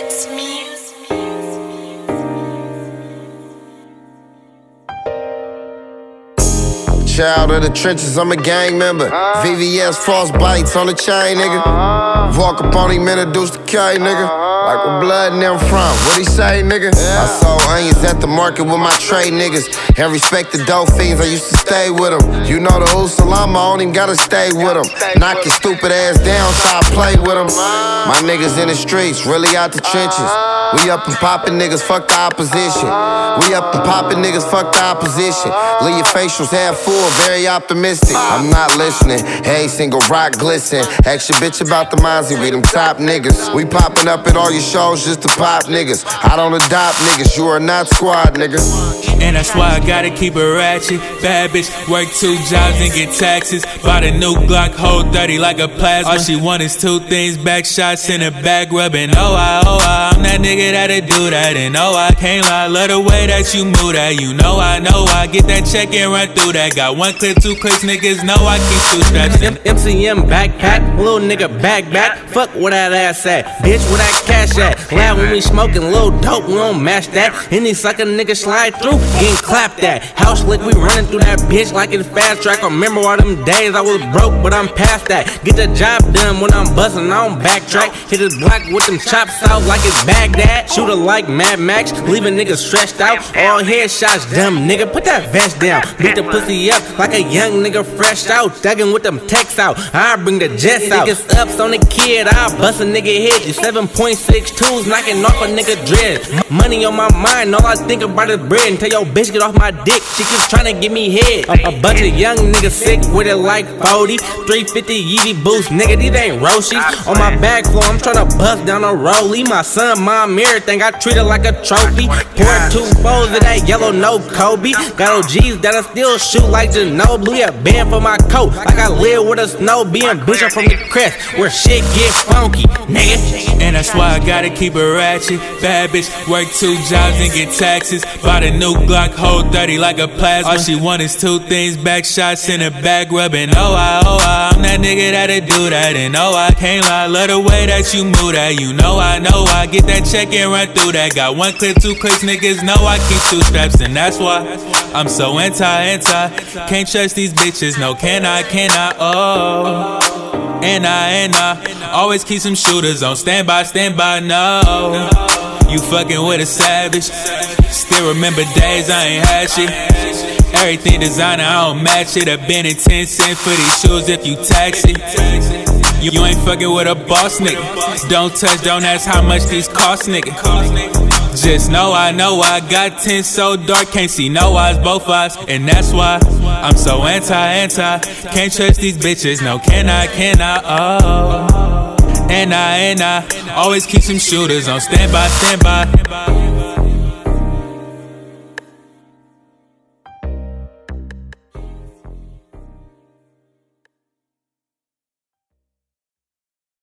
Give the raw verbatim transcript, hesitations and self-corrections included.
Child of the trenches, I'm a gang member. V V S false bites on the chain, nigga. Walk up on him, introduce the K, nigga. Like where blood and them from, what he say, nigga? I sold onions at the market with my trade niggas. And respect the dope fiends, I used to stay with them. You know the old Salama, I don't even gotta stay with them. Knock your stupid ass down, try to play with them. My niggas in the streets, really out the trenches. We up and poppin' niggas, fuck the opposition. We up and poppin' niggas, fuck the opposition. Leave your facials half full, very optimistic. I'm not listening, hey, single rock glisten. Ask your bitch about the Mozzie, we them top niggas. We poppin' up at all your shows just to pop niggas. I don't adopt niggas, you are not squad, nigga. And that's why I gotta keep it ratchet. Bad bitch, work two jobs and get taxes. Bought a new Glock, hold thirty like a plasma. All she want is two things, back shots in a back rubbing. Oh I, oh I, I'm that nigga that'll do that. And oh I can't lie, love the way that you move that. You know I know I get that check and run through that. Got one clip, two clicks, niggas know I keep two straps in. M C M backpack, little nigga back back. Fuck where that ass at, bitch where that cash at. Loud when we smoking, little dope, we don't match that. Any sucker nigga slide through, getting clapped at. House lick, we running through that bitch like it's fast track. I remember all them days I was broke, but I'm past that. Get the job done when I'm bustin', I don't backtrack. Hit his block with them chops out like it's Baghdad. Shooter like Mad Max, leaving niggas stressed out. All headshots, dumb nigga, put that vest down. Beat the pussy up like a young nigga fresh out. Thuggin' with them texts out, I bring the jets out. Niggas ups on the kid, I bust a nigga head. You seven point six twos knocking off a nigga dread. Money on my mind, all I think about is bread. Until your bitch get off my dick, she keeps tryna give me head. A, a bunch of young niggas sick with it like forty. three fifty Yeezy boost, nigga, these ain't Roshi. On my back floor, I'm tryna bust down a rollie. My son, mom, everything, I treat it like a trophy. Pour two fours of that yellow, no Kobe. Got O Gs that'll still shoot like Ginobili. A band for my coat, like I live with a snow. Being bitch, I'm from the crest, where shit get funky, nigga. And that's why I gotta keep it ratchet. Bad bitch, work two jobs and get taxes. Bought a new Glock, hold thirty like a plasma. All she want is two things, back shots in a back rubbing. Oh I, oh I, I'm that nigga that'll do that. And oh I can't lie, love the way that you move that. You know I know I get that check and run through that. Got one clip, two clicks, niggas know I keep two straps. And that's why I'm so anti-anti. Can't trust these bitches, no can I, can I, oh. And I, and I always keep some shooters on standby, standby, no. You fucking with a savage. Still remember days I ain't had shit. Everything designer, I don't match it. I've been in ten cents for these shoes if you tax it. You, you ain't fucking with a boss nigga. Don't touch, don't ask how much these cost, nigga. Just know I know I got ten so dark, can't see no eyes, both eyes. And that's why I'm so anti-anti. Can't trust these bitches, no can I, can I, oh. And I, and I always keep some shooters on standby, standby.